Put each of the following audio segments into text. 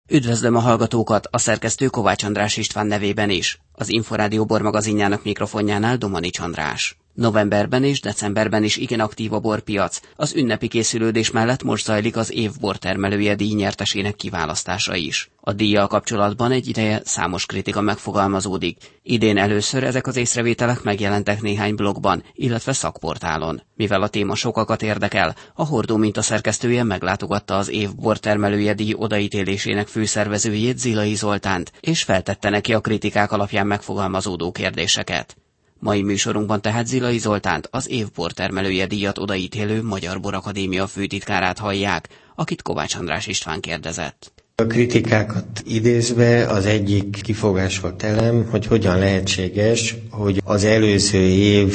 Üdvözlöm a hallgatókat, a szerkesztő Kovács András István nevében is. Az Inforádió bormagazinjának mikrofonjánál Domanics András. Novemberben és decemberben is igen aktív a borpiac. Az ünnepi készülődés mellett most zajlik az év bortermelője díj nyertesének kiválasztása is. A díjjal kapcsolatban egy ideje számos kritika megfogalmazódik. Idén először ezek az észrevételek megjelentek néhány blogban, illetve szakportálon. Mivel a téma sokakat érdekel, a Hordó Minta szerkesztője meglátogatta az év bortermelője díj odaítélésének főszervezőjét, Zilai Zoltánt, és feltette neki a kritikák alapján megfogalmazódó kérdéseket. Mai műsorunkban tehát Zilai Zoltánt, az év bortermelője díjat odaítélő Magyar Borakadémia főtitkárát hallják, akit Kovács András István kérdezett. A kritikákat idézve az egyik kifogás volt elem, hogy hogyan lehetséges, hogy az előző év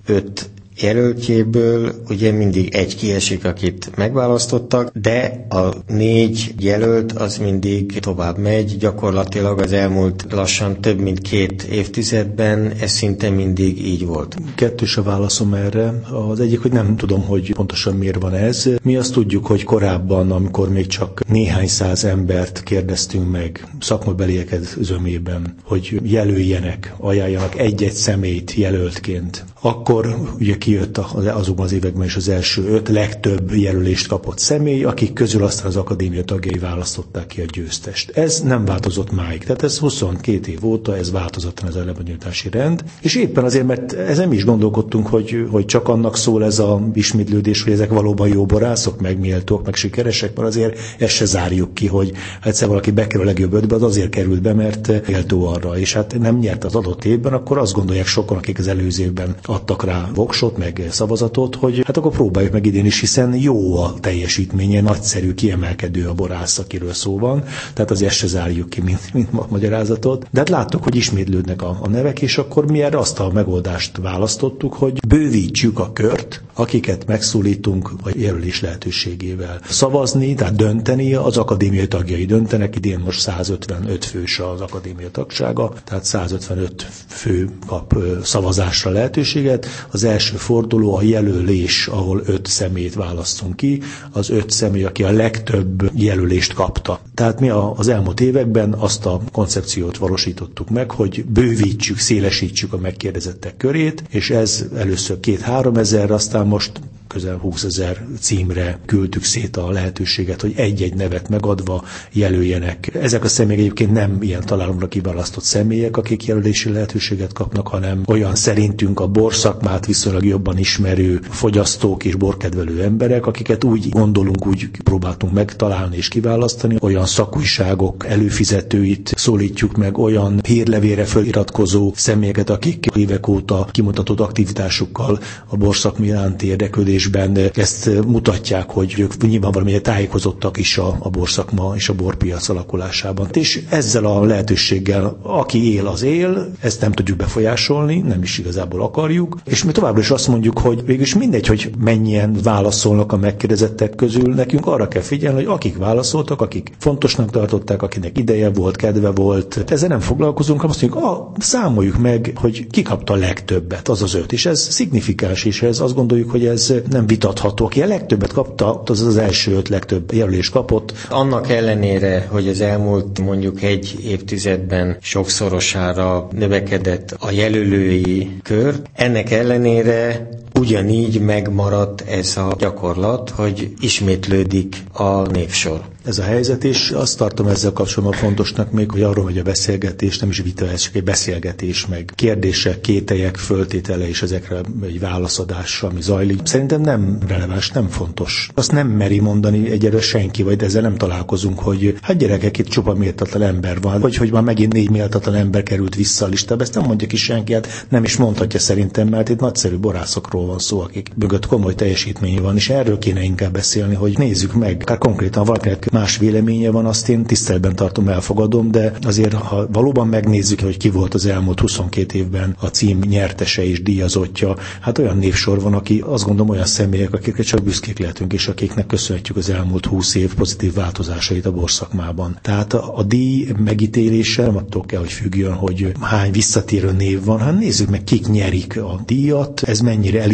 5 jelöltjéből ugye mindig egy kiesik, akit megválasztottak, de a 4 jelölt az mindig tovább megy, gyakorlatilag az elmúlt lassan több mint 2 évtizedben ez szinte mindig így volt. Kettős a válaszom erre. Az egyik, hogy nem tudom, hogy pontosan miért van ez. Mi azt tudjuk, hogy korábban, amikor még csak néhány száz embert kérdeztünk meg szakmabelieket zömében, hogy jelöljenek, ajánljanak egy-egy személyt jelöltként, akkor ugye kijött azokban az években is az első 5 legtöbb jelölést kapott személy, akik közül aztán az akadémia tagjai választották ki a győztest. Ez nem változott máig, tehát ez 22 év óta, ez változatlan ez a lebonyolítási rend, és éppen azért, mert ezen mi is gondolkodtunk, hogy csak annak szól ez a ismétlődés, hogy ezek valóban jó borászok, meg méltók, meg sikeresek, mert azért ezt se zárjuk ki, hogy egyszer valaki bekerül a legjobb 5-be, az azért került be, mert méltó arra, és hát nem nyert az adott évben, akkor azt gondolják sokan, akik az előző évben adtak rá voksot, meg szavazatot, hogy hát akkor próbáljuk meg idén is, hiszen jó a teljesítménye, nagyszerű, kiemelkedő a borász, akiről szó van, tehát azért se zárjuk ki, mint magyarázatot. De hát láttuk, hogy ismétlődnek a nevek, és akkor mi erre azt a megoldást választottuk, hogy bővítsük a kört, akiket megszólítunk a jelölés lehetőségével. Szavazni, tehát dönteni, az akadémiai tagjai döntenek, idén most 155 fős az akadémia tagsága, tehát 155 fő kap szavazásra lehetőséget. Az első forduló a jelölés, ahol 5 személyt választunk ki, az 5 személy, aki a legtöbb jelölést kapta. Tehát mi az elmúlt években azt a koncepciót valósítottuk meg, hogy bővítsük, szélesítsük a megkérdezettek körét, és ez először 2-3 ezer, aztán most közel 20 000 címre küldtük szét a lehetőséget, hogy egy-egy nevet megadva jelöljenek. Ezek a személyek egyébként nem ilyen találomra kiválasztott személyek, akik jelölési lehetőséget kapnak, hanem olyan szerintünk a borszakmát viszonylag jobban ismerő fogyasztók és borkedvelő emberek, akiket úgy gondolunk, úgy próbáltunk megtalálni és kiválasztani. Olyan szakújságok előfizetőit szólítjuk meg, olyan hírlevélre feliratkozó személyeket, akik évek óta kimutatott aktivitásukkal a borszakma iránti érdeklődésben ezt mutatják, hogy ők nyilván valamilyen tájékozottak is a borszakma és a borpiac alakulásában. És ezzel a lehetőséggel, aki él, az él, ezt nem tudjuk befolyásolni, nem is igazából akarjuk, és mi továbbra is azt mondjuk, hogy végülis mindegy, hogy mennyien válaszolnak a megkérdezettek közül, nekünk arra kell figyelni, hogy akik válaszoltak, akik fontosnak tartották, akinek ideje volt, kedve volt, ezzel nem foglalkozunk, hanem azt mondjuk, számoljuk meg, hogy ki kapta a legtöbbet, az 5, és ez szignifikáns, és ez azt gondoljuk, hogy ez nem vitatható. Aki a legtöbbet kapta, az első 5 legtöbb jelölést kapott. Annak ellenére, hogy az elmúlt mondjuk 1 évtizedben sokszorosára növekedett a jelölői kör, ennek ellenére ugyanígy megmaradt ez a gyakorlat, hogy ismétlődik a névsor. Ez a helyzet, és azt tartom ezzel kapcsolatban fontosnak még, hogy arról, hogy a beszélgetés nem is vita, ez csak egy beszélgetés, meg kérdések, kételyek, föltétele és ezekre egy válaszadás, ami zajlik. Szerintem nem releváns, nem fontos. Azt nem meri mondani egyre senki, vagy ezzel nem találkozunk, hogy hát gyerekek, itt csupa méltatlan ember van, vagy hogy már megint 4 méltatlan ember került vissza a listába. Ezt nem mondja ki senki, hát nem is mondhatja szerintem, mert itt nagyszerű borászokról van szó, akik mögött komoly teljesítmény van, és erről kéne inkább beszélni, hogy nézzük meg. Hát konkrétan valakinek más véleménye van, azt én tiszteletben tartom, elfogadom, de azért, ha valóban megnézzük, hogy ki volt az elmúlt 22 évben a cím nyertese és díjazottja, hát olyan névsor van, aki azt gondolom olyan személyek, akikre csak büszkék lehetünk, és akiknek köszönhetjük az elmúlt 20 év pozitív változásait a borszakmában. Tehát a díj megítélése nem attól kell, hogy függjön, hogy hány visszatérő név van, hanem nézzük meg, kik nyerik a díjat, ez mennyire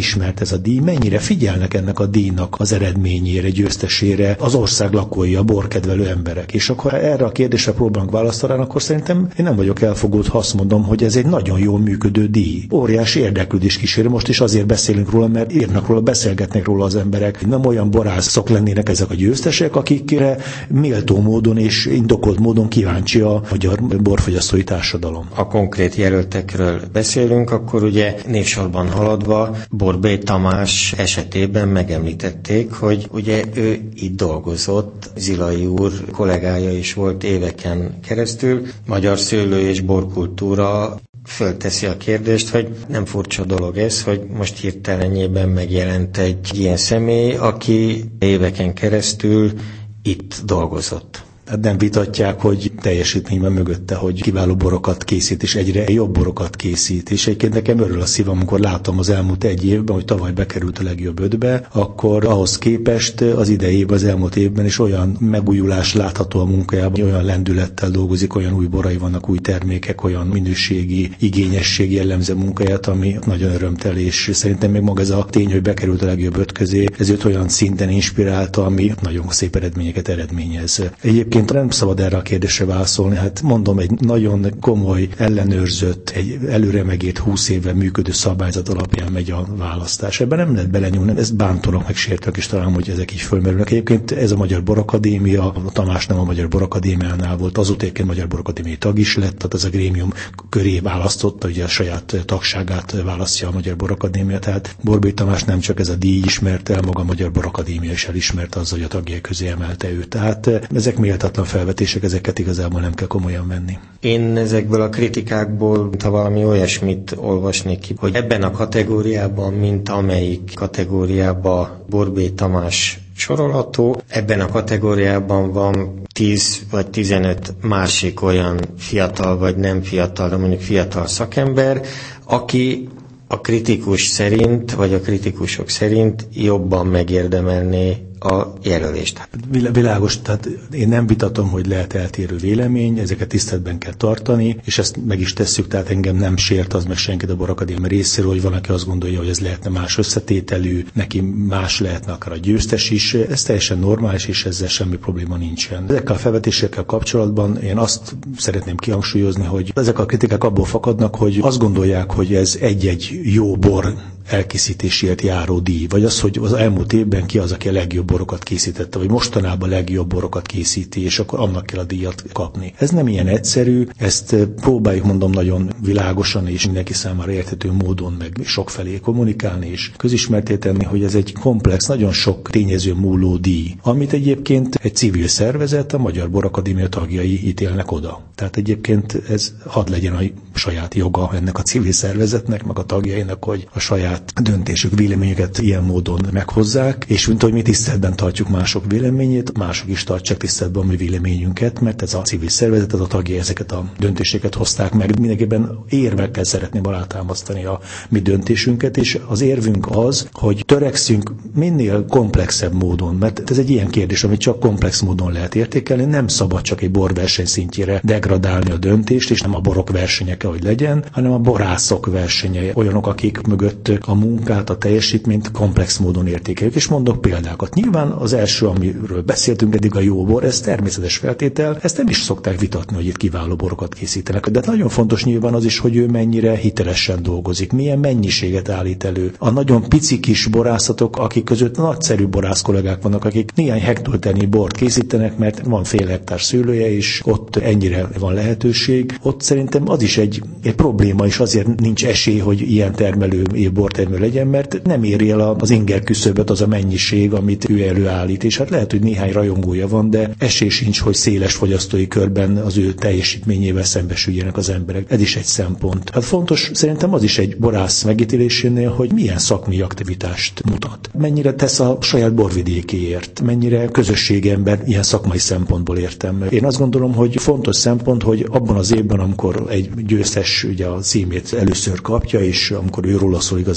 elismert ez a díj, mennyire figyelnek ennek a díjnak az eredményére, győztesére az ország lakói, a borkedvelő emberek. És akkor erre a kérdésre próbálunk választ találni, akkor szerintem én nem vagyok elfogult, ha azt mondom, hogy ez egy nagyon jól működő díj. Óriási érdeklődés kísér. Most is azért beszélünk róla, mert írnak róla, beszélgetnek róla az emberek. Nem olyan borászok lennének ezek a győztesek, akikre méltó módon és indokolt módon kíváncsi a magyar borfogyasztói társadalom. A konkrét jelöltekről beszélünk, akkor ugye névsorban haladva Borbély Tamás esetében megemlítették, hogy ugye ő itt dolgozott, Zilai úr kollégája is volt éveken keresztül, magyar szőlő- és borkultúra. Fölteszi a kérdést, hogy nem furcsa dolog ez, hogy most hirtelenjében megjelent egy ilyen személy, aki éveken keresztül itt dolgozott. Hát nem vitatják, hogy teljesítményben mögötte, hogy kiváló borokat készít, és egyre jobb borokat készít. És egyébként nekem örül a szívem, amikor látom az elmúlt egy évben, hogy tavaly bekerült a legjobb 5-be, akkor ahhoz képest az idejében, az elmúlt évben is olyan megújulás látható a munkájában, olyan lendülettel dolgozik, olyan új borai vannak, új termékek, olyan minőségi, igényesség jellemző munkáját, ami nagyon örömteli, és szerintem még maga ez a tény, hogy bekerült a legjobb 5 közé, ezért olyan szinten inspirálta, ami nagyon szép eredményeket eredményez. Egyébként nem szabad erre a kérdésre válaszolni, hát mondom, egy nagyon komoly, ellenőrzött, egy előre megírt 20 éve működő szabályzat alapján megy a választás. Ebben nem lehet belenyúlni, ezt bántónak meg sértőnek is talán, hogy ezek így fölmerülnek. Egyébként ez a Magyar Borakadémia, a Tamás nem a Magyar Borakadémiánál volt, azóta egyébként Magyar Borakadémiai tag is lett, tehát az a grémium köré választotta, ugye a saját tagságát választja a Magyar Borakadémia, tehát Borbély Tamás nem csak ez a díj ismerte el, maga a Magyar Borakadémia is elismerte azzal, hogy a tagjai közé emelte őt. Tehát ezek méltatlan felvetések, ezeket igazából nem kell komolyan venni. Én ezekből a kritikákból, ha valami olyasmit olvasnék ki, hogy ebben a kategóriában, mint amelyik kategóriában Borbély Tamás sorolható, ebben a kategóriában van 10 vagy 15 másik olyan fiatal vagy nem fiatal, de mondjuk fiatal szakember, aki a kritikus szerint, vagy a kritikusok szerint jobban megérdemelné a jelölést. Világos, tehát én nem vitatom, hogy lehet eltérő vélemény, ezeket tiszteletben kell tartani, és ezt meg is tesszük, tehát engem nem sért az meg senkit a Borakadémia részéről, hogy van, aki azt gondolja, hogy ez lehetne más összetételű, neki más lehetne akár a győztes is, ez teljesen normális, és ezzel semmi probléma nincsen. Ezekkel a felvetésekkel kapcsolatban én azt szeretném kihangsúlyozni, hogy ezek a kritikák abból fakadnak, hogy azt gondolják, hogy ez egy-egy jó bor elkészítéséért járó díj, vagy az, hogy az elmúlt évben ki az, aki a legjobb borokat készítette, vagy mostanában a legjobb borokat készíti, és akkor annak kell a díjat kapni. Ez nem ilyen egyszerű, ezt próbáljuk, mondom, nagyon világosan és mindenki számára érthető módon meg sokfelé kommunikálni és közismertté tenni, hogy ez egy komplex, nagyon sok tényező múló díj, amit egyébként egy civil szervezet, a Magyar Borakadémia tagjai ítélnek oda. Tehát egyébként ez hadd legyen a saját joga ennek a civil szervezetnek, meg a tagjainak, hogy a saját döntésük, véleményeket ilyen módon meghozzák, és mint hogy mi tiszteletben tartjuk mások véleményét, mások is tartsák tiszteletben a mi véleményünket, mert ez a civil szervezet, ez a tagjai ezeket a döntéseket hozták meg. Mindenképpen érvekkel szeretném alátámasztani a mi döntésünket, és az érvünk az, hogy törekszünk minél komplexebb módon, mert ez egy ilyen kérdés, amit csak komplex módon lehet értékelni, nem szabad csak egy borverseny szintjére degradálni a döntést, és nem a borok versenye kell, hogy legyen, hanem a borászok versenye, olyanok, akik mögött a munkát, a teljesítményt komplex módon értékeljük. És mondok példákat. Nyilván az első, amiről beszéltünk eddig, a jó bor, ez természetes feltétel, ezt nem is szokták vitatni, hogy itt kiváló borokat készítenek. De nagyon fontos nyilván az is, hogy ő mennyire hitelesen dolgozik, milyen mennyiséget állít elő. A nagyon pici kis borászatok, akik között nagyszerű borász kollégák vannak, akik néhány hektoliternyi bort készítenek, mert van fél hektár szőlője, és ott ennyire van lehetőség. Ott szerintem az is egy probléma, és azért nincs esély, hogy ilyen termelő, bortermelő legyen, mert nem éri el az inger küszöböt az a mennyiség, amit ő előállít. És hát lehet, hogy néhány rajongója van, de esély sincs, hogy széles fogyasztói körben az ő teljesítményével szembesüljenek az emberek. Ez is egy szempont. Hát fontos szerintem az is egy borász megítélésénél, hogy milyen szakmai aktivitást mutat. Mennyire tesz a saját borvidékéért, mennyire közösségember ilyen szakmai szempontból értem. Én azt gondolom, hogy fontos szempont, hogy abban az évben, amikor egy győztes ugye a címét először kapja, és amikor őróla szól igaz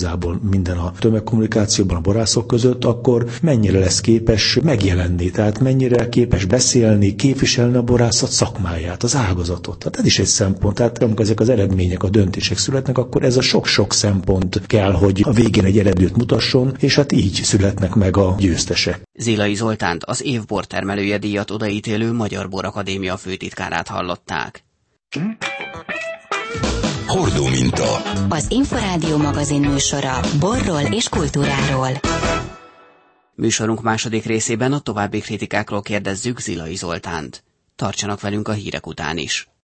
igazából minden a tömegkommunikációban, a borászok között, akkor mennyire lesz képes megjelenni, tehát mennyire képes beszélni, képviselni a borászat szakmáját, az ágazatot. Tehát ez is egy szempont. Tehát amikor ezek az eredmények, a döntések születnek, akkor ez a sok-sok szempont kell, hogy a végén egy eredményt mutasson, és hát így születnek meg a győztesek. Zilai Zoltánt, az év bortermelője díjat odaítélő Magyar Borakadémia főtitkárát hallották. Hordó minta. Az Inforádió magazin műsora borról és kultúráról. Műsorunk második részében a további kritikákról kérdezzük Zilai Zoltánt. Tartsanak velünk a hírek után is.